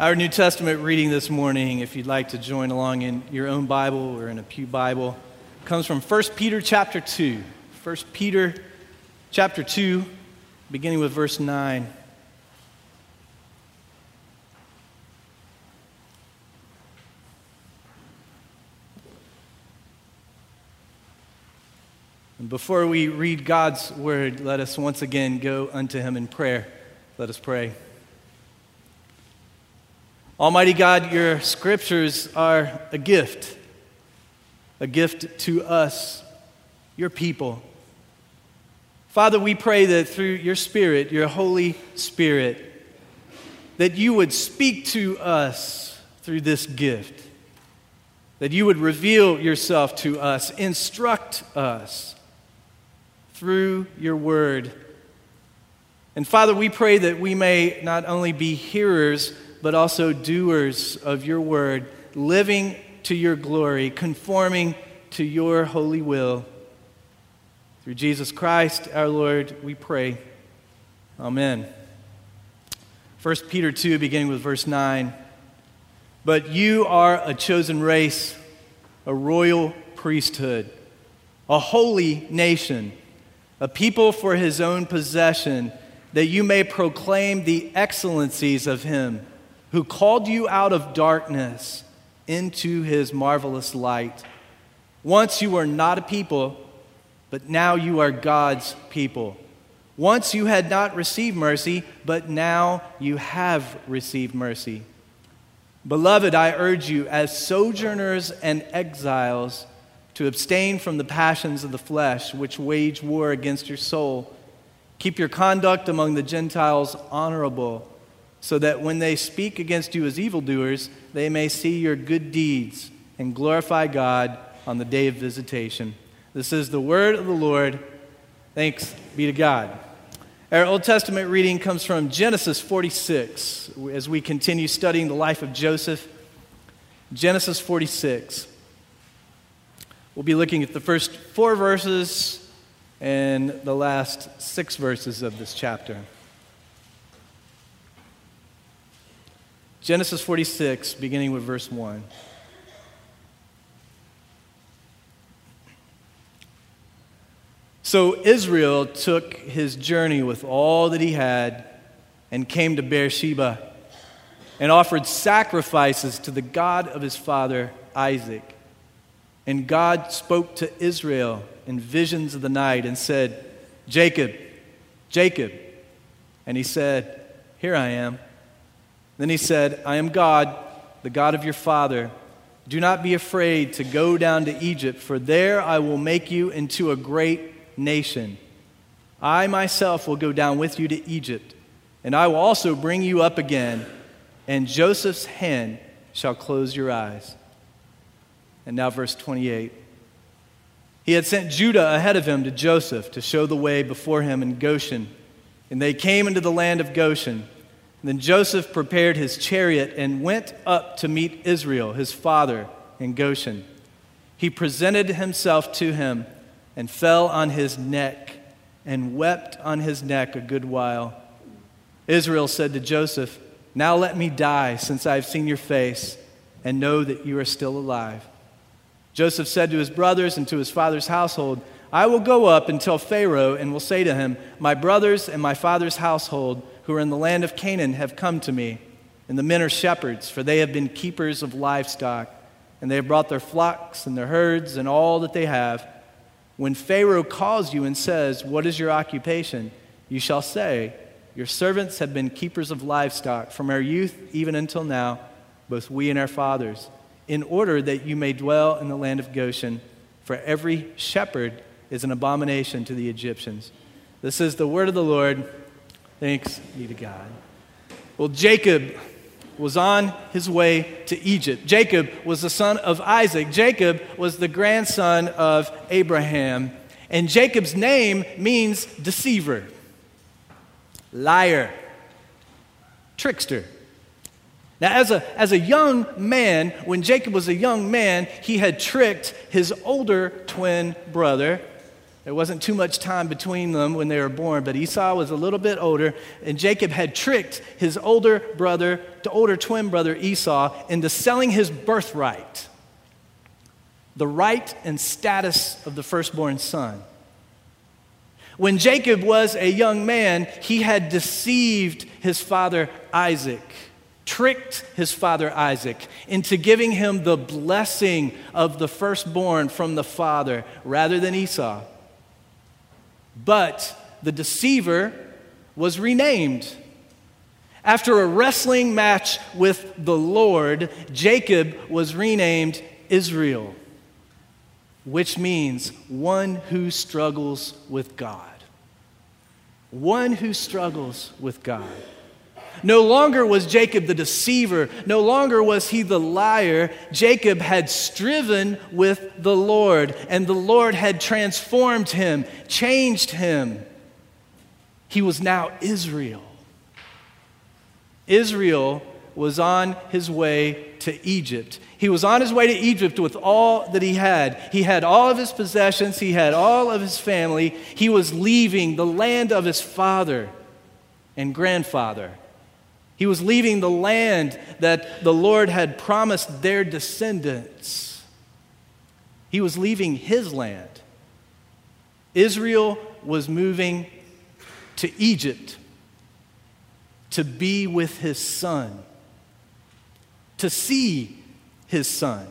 Our New Testament reading this morning, if you'd like to join along in your own Bible or in a pew Bible, comes from 1 Peter chapter 2. 1 Peter chapter 2, beginning with verse 9. And before we read God's word, let us once again go unto him in prayer. Let us pray. Almighty God, your scriptures are a gift to us, your people. Father, we pray that through your Spirit, your Holy Spirit, that you would speak to us through this gift, that you would reveal yourself to us, instruct us through your word. And Father, we pray that we may not only be hearers, but also doers of your word, living to your glory, conforming to your holy will. Through Jesus Christ, our Lord, we pray. Amen. 1 Peter 2, beginning with verse 9. But you are a chosen race, a royal priesthood, a holy nation, a people for his own possession, that you may proclaim the excellencies of him who called you out of darkness into his marvelous light. Once you were not a people, but now you are God's people. Once you had not received mercy, but now you have received mercy. Beloved, I urge you as sojourners and exiles to abstain from the passions of the flesh, which wage war against your soul. Keep your conduct among the Gentiles honorable, so that when they speak against you as evildoers, they may see your good deeds and glorify God on the day of visitation. This is the word of the Lord. Thanks be to God. Our Old Testament reading comes from Genesis 46, as we continue studying the life of Joseph. Genesis 46. We'll be looking at the first 4 verses and the last 6 verses of this chapter. Genesis 46, beginning with verse 1. So Israel took his journey with all that he had and came to Beersheba and offered sacrifices to the God of his father Isaac. And God spoke to Israel in visions of the night and said, Jacob, Jacob. And he said, Here I am. Then he said, I am God, the God of your father. Do not be afraid to go down to Egypt, for there I will make you into a great nation. I myself will go down with you to Egypt, and I will also bring you up again, and Joseph's hand shall close your eyes. And now verse 28. He had sent Judah ahead of him to Joseph to show the way before him in Goshen, and they came into the land of Goshen. Then Joseph prepared his chariot and went up to meet Israel, his father, in Goshen. He presented himself to him and fell on his neck and wept on his neck a good while. Israel said to Joseph, Now let me die, since I have seen your face and know that you are still alive. Joseph said to his brothers and to his father's household, I will go up and tell Pharaoh and will say to him, My brothers and my father's household who are in the land of Canaan have come to me, and the men are shepherds, for they have been keepers of livestock, and they have brought their flocks and their herds and all that they have. When Pharaoh calls you and says, What is your occupation? You shall say, Your servants have been keepers of livestock from our youth even until now, both we and our fathers, in order that you may dwell in the land of Goshen, for every shepherd is an abomination to the Egyptians. This is the word of the Lord. Thanks be to God. Well, Jacob was on his way to Egypt. Jacob was the son of Isaac. Jacob was the grandson of Abraham. And Jacob's name means deceiver, liar, trickster. Now, as a young man, when Jacob was a young man, he had tricked his older twin brother There wasn't too much time between them when they were born, but Esau was a little bit older, and Jacob had tricked his older twin brother Esau into selling his birthright, the right and status of the firstborn son. When Jacob was a young man, he had deceived his father Isaac, tricked his father Isaac into giving him the blessing of the firstborn from the father rather than Esau. But the deceiver was renamed. After a wrestling match with the Lord, Jacob was renamed Israel, which means one who struggles with God. One who struggles with God. No longer was Jacob the deceiver. No longer was he the liar. Jacob had striven with the Lord, and the Lord had transformed him, changed him. He was now Israel. Israel was on his way to Egypt. He was on his way to Egypt with all that he had. He had all of his possessions. He had all of his family. He was leaving the land of his father and grandfather. He was leaving the land that the Lord had promised their descendants. He was leaving his land. Israel was moving to Egypt to be with his son, to see his son,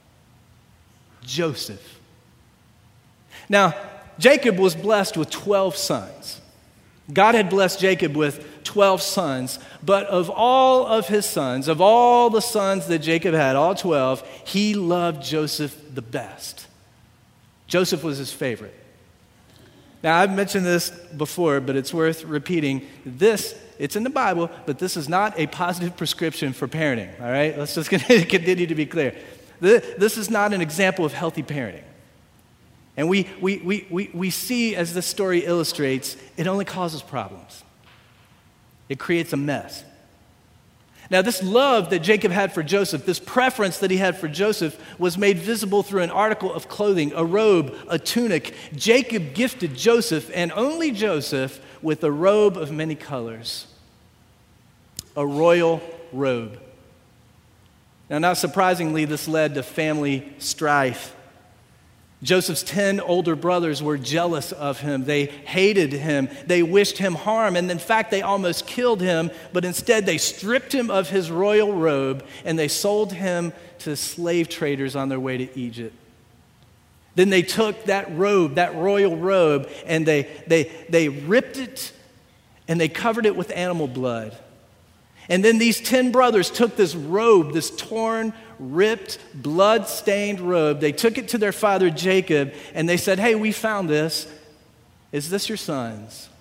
Joseph. Now, Jacob was blessed with 12 sons. God had blessed Jacob with 12 sons, but of all of his sons, of all the sons that Jacob had, all 12, he loved Joseph the best. Joseph was his favorite. Now, I've mentioned this before, but it's worth repeating. It's in the Bible, but this is not a positive prescription for parenting, all right? Let's just continue to be clear. This is not an example of healthy parenting. And we see, as this story illustrates, it only causes problems. It creates a mess. Now, this love that Jacob had for Joseph, this preference that he had for Joseph, was made visible through an article of clothing, a robe, a tunic. Jacob gifted Joseph, and only Joseph, with a robe of many colors, a royal robe. Now, not surprisingly, this led to family strife. Joseph's 10 older brothers were jealous of him. They hated him. They wished him harm. And in fact, they almost killed him. But instead, they stripped him of his royal robe and they sold him to slave traders on their way to Egypt. Then they took that robe, that royal robe, and they ripped it and they covered it with animal blood. And then these 10 brothers took this robe, this torn, ripped, blood-stained robe. They took it to their father Jacob, and they said, "Hey, we found this. Is this your son's?"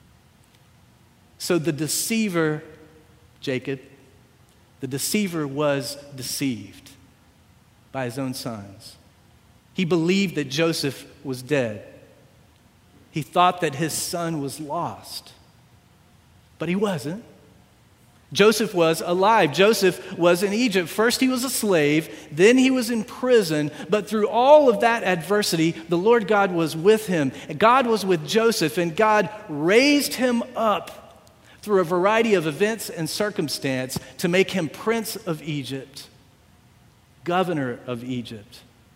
So the deceiver, Jacob, the deceiver was deceived by his own sons. He believed that Joseph was dead. He thought that his son was lost, but he wasn't. Joseph was alive. Joseph was in Egypt. First he was a slave, then he was in prison, but through all of that adversity, the Lord God was with him. God was with Joseph, and God raised him up through a variety of events and circumstance to make him prince of Egypt, governor of Egypt.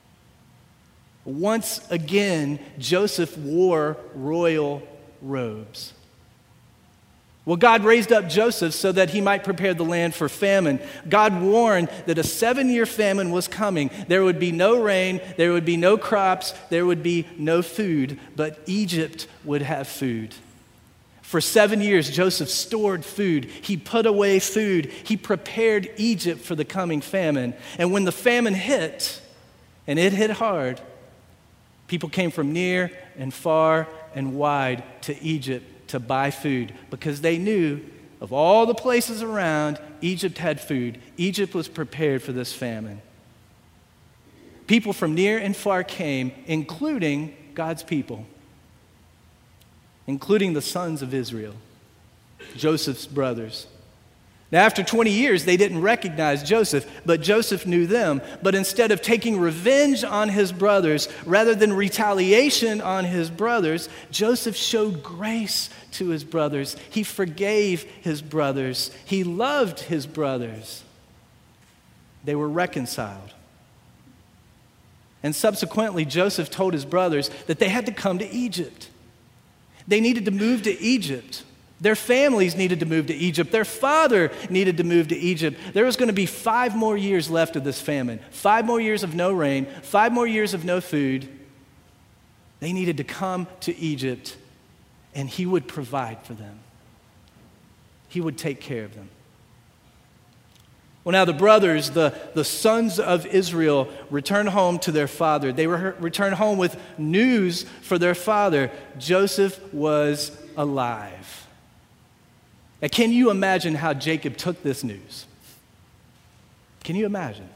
Once again, Joseph wore royal robes. Well, God raised up Joseph so that he might prepare the land for famine. God warned that a 7-year famine was coming. There would be no rain, there would be no crops, there would be no food, but Egypt would have food. For 7 years, Joseph stored food. He put away food. He prepared Egypt for the coming famine. And when the famine hit, and it hit hard, people came from near and far and wide to Egypt to buy food, because they knew of all the places around, Egypt had food. Egypt was prepared for this famine. People from near and far came, including God's people, including the sons of Israel, Joseph's brothers. Now, after 20 years, they didn't recognize Joseph, but Joseph knew them. But instead of taking revenge on his brothers, rather than retaliation on his brothers, Joseph showed grace to his brothers. He forgave his brothers. He loved his brothers. They were reconciled. And subsequently, Joseph told his brothers that they had to come to Egypt. They needed to move to Egypt. Their families needed to move to Egypt. Their father needed to move to Egypt. There was going to be 5 more years left of this famine. 5 more years of no rain. 5 more years of no food. They needed to come to Egypt, and he would provide for them. He would take care of them. Well, now the brothers, the sons of Israel, returned home to their father. They returned home with news for their father. Joseph was alive. Now, can you imagine how Jacob took this news? Can you imagine?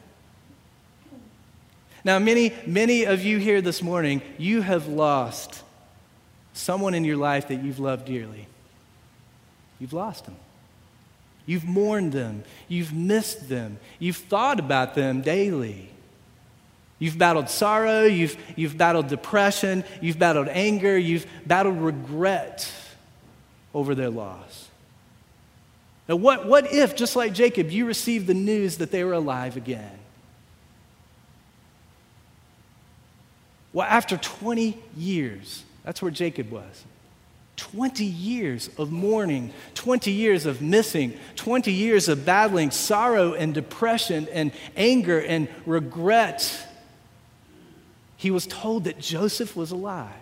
Now, many of you here this morning, you have lost someone in your life that you've loved dearly. You've lost them. You've mourned them. You've missed them. You've thought about them daily. You've battled sorrow. You've battled depression. You've battled anger. You've battled regret over their loss. Now, what if, just like Jacob, you received the news that they were alive again? Well, after 20 years, that's where Jacob was. 20 years of mourning, 20 years of missing, 20 years of battling sorrow and depression and anger and regret. He was told that Joseph was alive,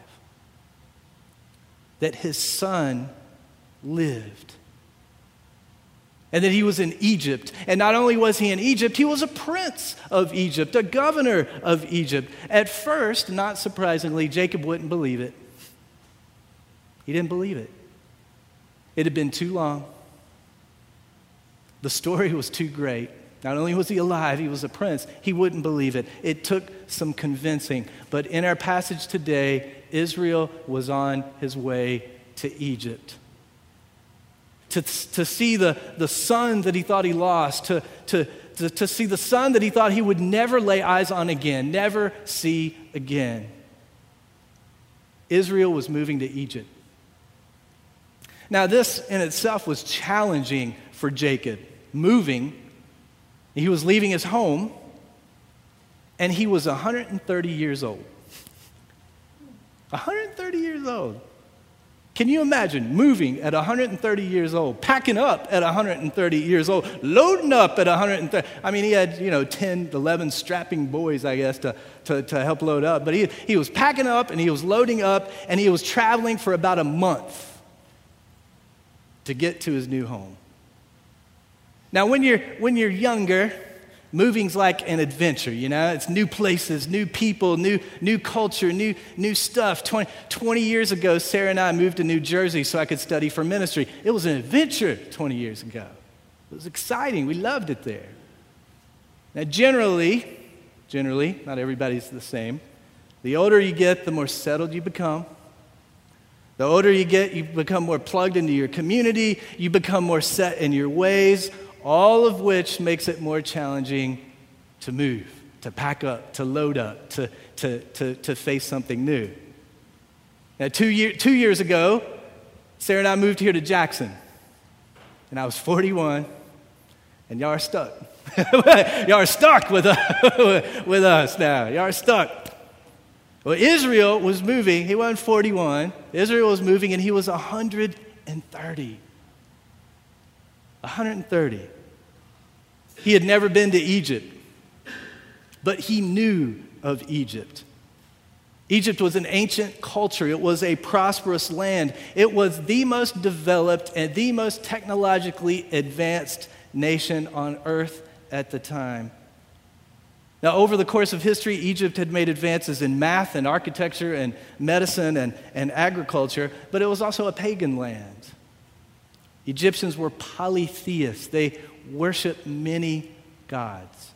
that his son lived, and that he was in Egypt. And not only was he in Egypt, he was a prince of Egypt, a governor of Egypt. At first, not surprisingly, Jacob wouldn't believe it. He didn't believe it. It had been too long. The story was too great. Not only was he alive, he was a prince. He wouldn't believe it. It took some convincing. But in our passage today, Israel was on his way to Egypt. To see the son that he thought he lost, to see the son that he thought he would never lay eyes on again, never see again. Israel was moving to Egypt. Now, this in itself was challenging for Jacob. Moving, he was leaving his home, and he was 130 years old. 130 years old. Can you imagine moving at 130 years old, packing up at 130 years old, loading up at 130? I mean, he had, 10, 11 strapping boys, I guess, to help load up. But he was packing up, and he was loading up, and he was traveling for about a month to get to his new home. Now, when you're younger, moving's like an adventure, It's new places, new people, new culture, new stuff. 20 years ago, Sarah and I moved to New Jersey so I could study for ministry. It was an adventure 20 years ago. It was exciting. We loved it there. Now, generally, not everybody's the same. The older you get, the more settled you become. The older you get, you become more plugged into your community. You become more set in your ways. All of which makes it more challenging to move, to pack up, to load up, to face something new. Now, 2 years ago, Sarah and I moved here to Jackson, and I was 41, and y'all are stuck. Y'all are stuck with us now. Y'all are stuck. Well, Israel was moving. He wasn't 41. Israel was moving, and he was 130. 130. He had never been to Egypt, but he knew of Egypt. Egypt was an ancient culture. It was a prosperous land. It was the most developed and the most technologically advanced nation on earth at the time. Now, over the course of history, Egypt had made advances in math and architecture and medicine and agriculture, but it was also a pagan land. Egyptians were polytheists. They worshiped many gods.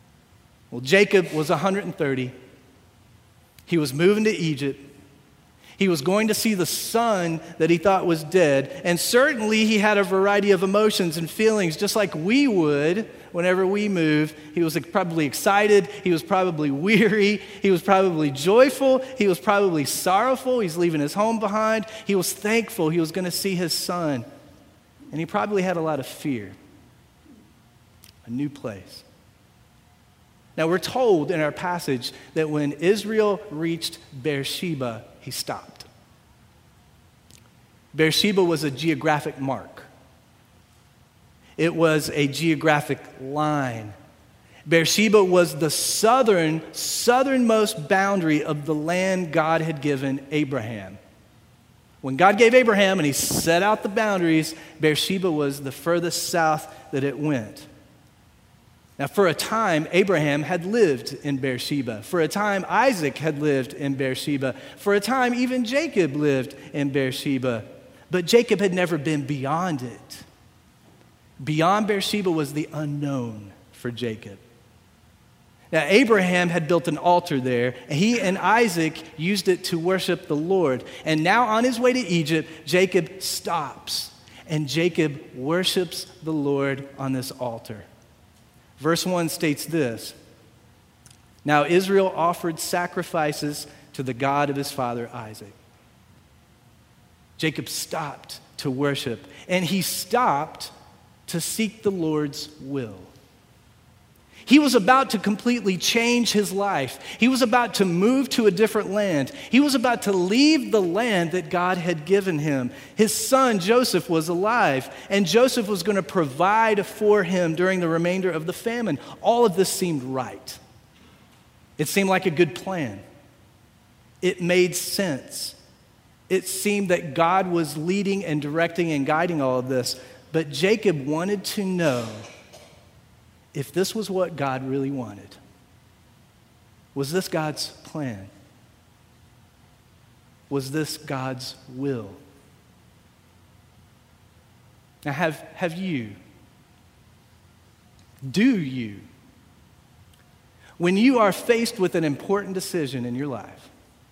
Well, Jacob was 130. He was moving to Egypt. He was going to see the son that he thought was dead. And certainly he had a variety of emotions and feelings, just like we would whenever we move. He was probably excited. He was probably weary. He was probably joyful. He was probably sorrowful. He's leaving his home behind. He was thankful he was going to see his son. And he probably had a lot of fear. A new place. Now, we're told in our passage that when Israel reached Beersheba, he stopped. Beersheba was a geographic mark. It was a geographic line. Beersheba was the southernmost boundary of the land God had given Abraham. When God gave Abraham and he set out the boundaries, Beersheba was the furthest south that it went. Now, for a time, Abraham had lived in Beersheba. For a time, Isaac had lived in Beersheba. For a time, even Jacob lived in Beersheba. But Jacob had never been beyond it. Beyond Beersheba was the unknown for Jacob. Now, Abraham had built an altar there, and he and Isaac used it to worship the Lord. And now, on his way to Egypt, Jacob stops, and Jacob worships the Lord on this altar. Verse 1 states this: Now Israel offered sacrifices to the God of his father Isaac. Jacob stopped to worship, and he stopped to seek the Lord's will. He was about to completely change his life. He was about to move to a different land. He was about to leave the land that God had given him. His son Joseph was alive, and Joseph was going to provide for him during the remainder of the famine. All of this seemed right. It seemed like a good plan. It made sense. It seemed that God was leading and directing and guiding all of this. But Jacob wanted to know if this was what God really wanted. Was this God's plan? Was this God's will? Now, do you, when you are faced with an important decision in your life,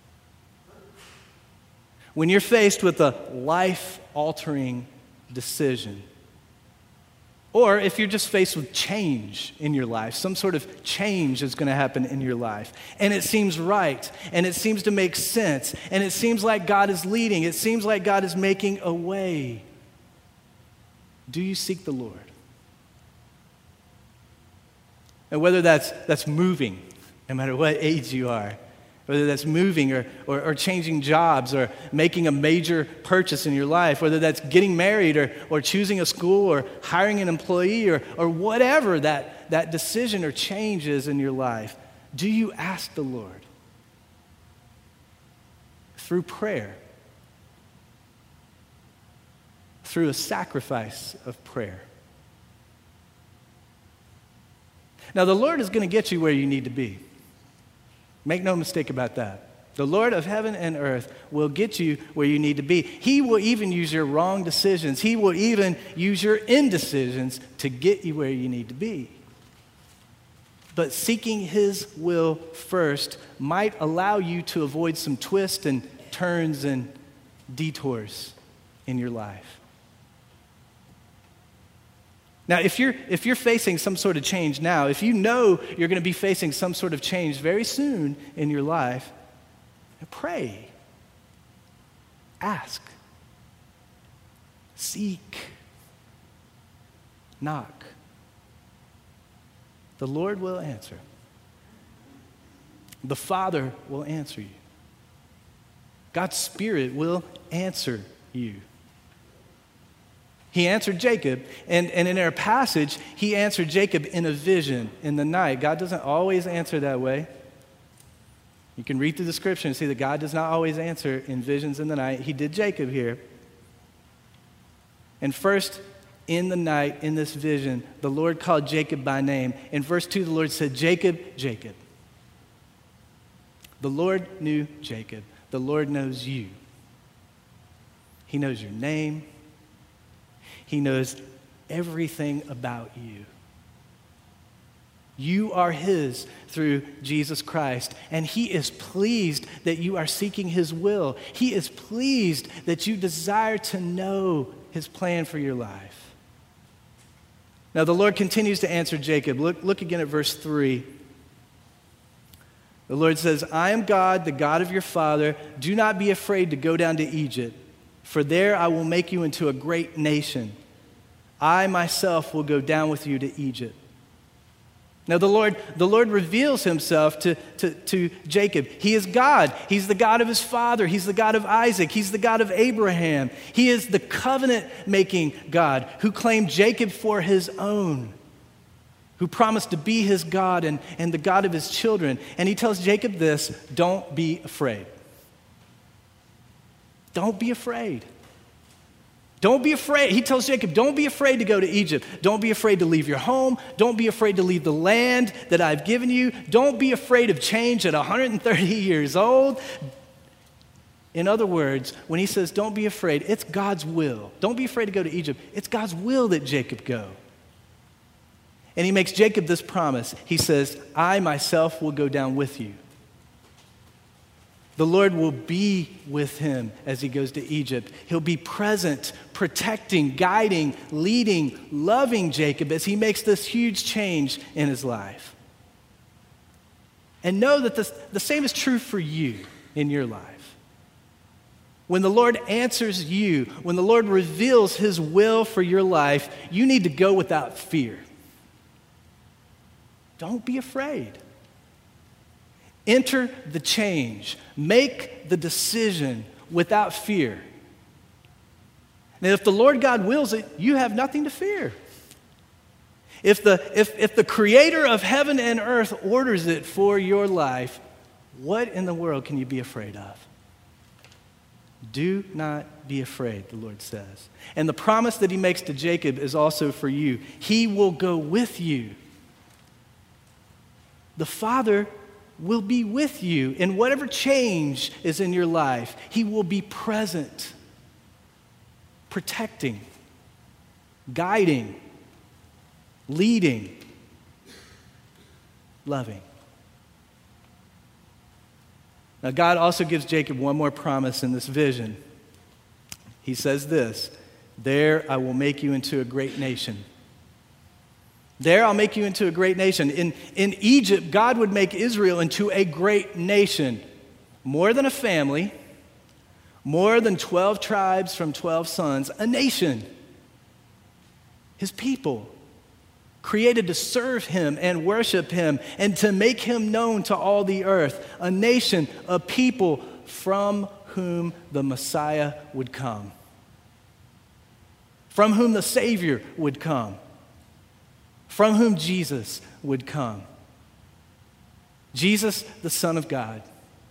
when you're faced with a life-altering decision, or if you're just faced with change in your life, some sort of change is going to happen in your life, and it seems right, and it seems to make sense, and it seems like God is leading, it seems like God is making a way, do you seek the Lord? And whether that's moving, no matter what age you are, whether that's moving or changing jobs or making a major purchase in your life, whether that's getting married or choosing a school or hiring an employee or whatever that decision or change is in your life, do you ask the Lord through prayer, through a sacrifice of prayer? Now, the Lord is going to get you where you need to be. Make no mistake about that. The Lord of heaven and earth will get you where you need to be. He will even use your wrong decisions. He will even use your indecisions to get you where you need to be. But seeking His will first might allow you to avoid some twists and turns and detours in your life. Now, if you're facing some sort of change now, if you know you're going to be facing some sort of change very soon in your life, pray, ask, seek, knock. The Lord will answer. The Father will answer you. God's Spirit will answer you. He answered Jacob, and in our passage, he answered Jacob in a vision in the night. God doesn't always answer that way. You can read through the scripture and see that God does not always answer in visions in the night. He did Jacob here. And first, in the night, in this vision, the Lord called Jacob by name. In verse 2, the Lord said, Jacob, Jacob. The Lord knew Jacob. The Lord knows you. He knows your name. He knows everything about you. You are his through Jesus Christ, and he is pleased that you are seeking his will. He is pleased that you desire to know his plan for your life. Now, the Lord continues to answer Jacob. Look again at verse 3. The Lord says, I am God, the God of your father. Do not be afraid to go down to Egypt, for there I will make you into a great nation. I myself will go down with you to Egypt. Now, the Lord reveals himself to Jacob. He is God. He's the God of his father. He's the God of Isaac. He's the God of Abraham. He is the covenant-making God who claimed Jacob for his own, who promised to be his God and the God of his children. And he tells Jacob this, don't be afraid. Don't be afraid. Don't be afraid. He tells Jacob, don't be afraid to go to Egypt. Don't be afraid to leave your home. Don't be afraid to leave the land that I've given you. Don't be afraid of change at 130 years old. In other words, when he says don't be afraid, it's God's will. Don't be afraid to go to Egypt. It's God's will that Jacob go. And he makes Jacob this promise. He says, I myself will go down with you. The Lord will be with him as he goes to Egypt. He'll be present, protecting, guiding, leading, loving Jacob as he makes this huge change in his life. And know that the same is true for you in your life. When the Lord answers you, when the Lord reveals his will for your life, you need to go without fear. Don't be afraid. Enter the change. Make the decision without fear. And if the Lord God wills it, you have nothing to fear. If the creator of heaven and earth orders it for your life, what in the world can you be afraid of? Do not be afraid, the Lord says. And the promise that he makes to Jacob is also for you. He will go with you. The Father will be with you in whatever change is in your life. He will be present, protecting, guiding, leading, loving. Now, God also gives Jacob one more promise in this vision. He says this, there I will make you into a great nation. There I'll make you into a great nation. In Egypt, God would make Israel into a great nation. More than a family, more than 12 tribes from 12 sons, a nation. His people, created to serve him and worship him and to make him known to all the earth. A nation, a people from whom the Messiah would come. From whom the Savior would come. From whom Jesus would come. Jesus, the Son of God.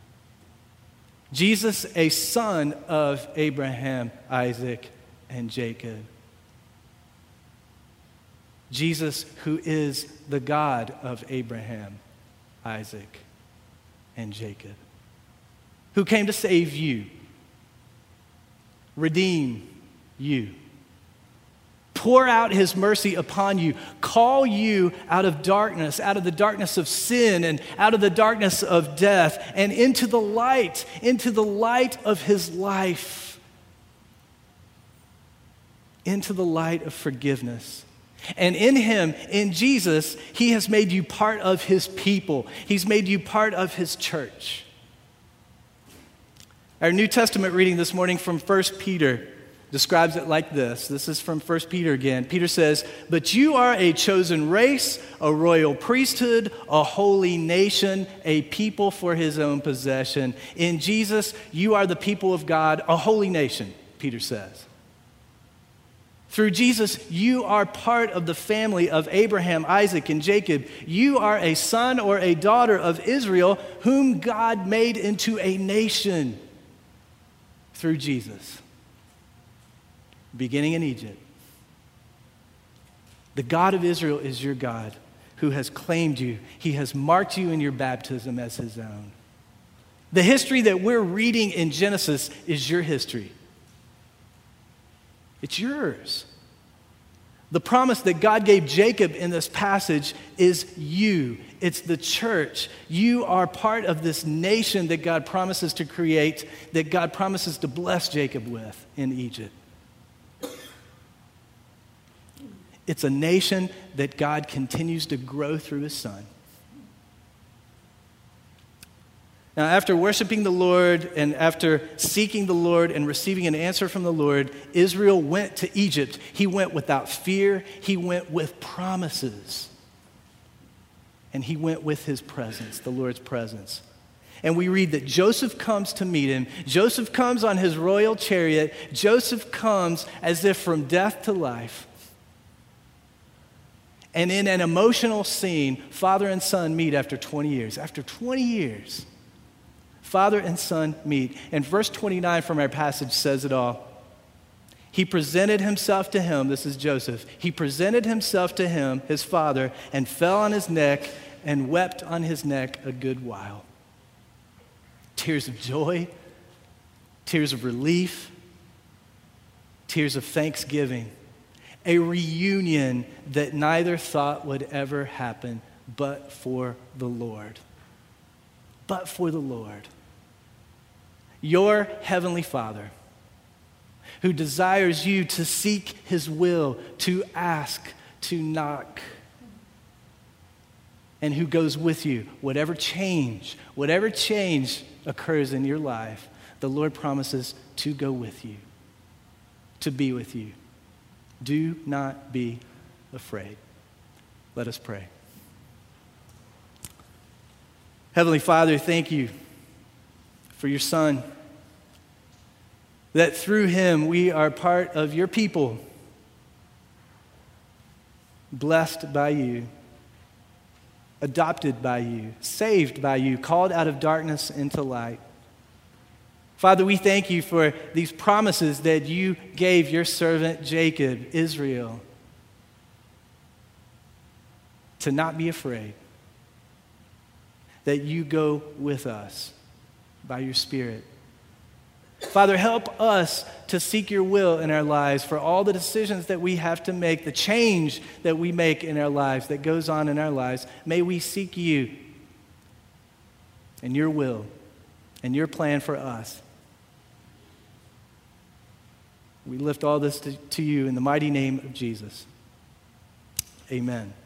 Jesus, a son of Abraham, Isaac, and Jacob. Jesus, who is the God of Abraham, Isaac, and Jacob. Who came to save you, redeem you, pour out his mercy upon you, call you out of the darkness of sin and out of the darkness of death and into the light of his life, into the light of forgiveness. And in him, in Jesus, he has made you part of his people. He's made you part of his church. Our New Testament reading this morning from 1 Peter describes it like this. This is from 1 Peter again. Peter says, "But you are a chosen race, a royal priesthood, a holy nation, a people for his own possession. In Jesus, you are the people of God, a holy nation," Peter says. Through Jesus, you are part of the family of Abraham, Isaac, and Jacob. You are a son or a daughter of Israel, whom God made into a nation through Jesus. Beginning in Egypt. The God of Israel is your God who has claimed you. He has marked you in your baptism as his own. The history that we're reading in Genesis is your history. It's yours. The promise that God gave Jacob in this passage is you. It's the church. You are part of this nation that God promises to create, that God promises to bless Jacob with in Egypt. It's a nation that God continues to grow through his son. Now, after worshiping the Lord and after seeking the Lord and receiving an answer from the Lord, Israel went to Egypt. He went without fear. He went with promises. And he went with his presence, the Lord's presence. And we read that Joseph comes to meet him. Joseph comes on his royal chariot. Joseph comes as if from death to life. And in an emotional scene, father and son meet after 20 years. After 20 years, father and son meet. And verse 29 from our passage says it all. He presented himself to him, this is Joseph. He presented himself to him, his father, and fell on his neck and wept on his neck a good while. Tears of joy, tears of relief, tears of thanksgiving. A reunion that neither thought would ever happen but for the Lord. But for the Lord. Your heavenly Father, who desires you to seek his will, to ask, to knock, and who goes with you. Whatever change occurs in your life, the Lord promises to go with you, to be with you. Do not be afraid. Let us pray. Heavenly Father, thank you for your Son, that through him we are part of your people, blessed by you, adopted by you, saved by you, called out of darkness into light. Father, we thank you for these promises that you gave your servant Jacob, Israel, to not be afraid, that you go with us by your Spirit. Father, help us to seek your will in our lives for all the decisions that we have to make, the change that we make in our lives, that goes on in our lives. May we seek you and your will and your plan for us. We lift all this to you in the mighty name of Jesus. Amen.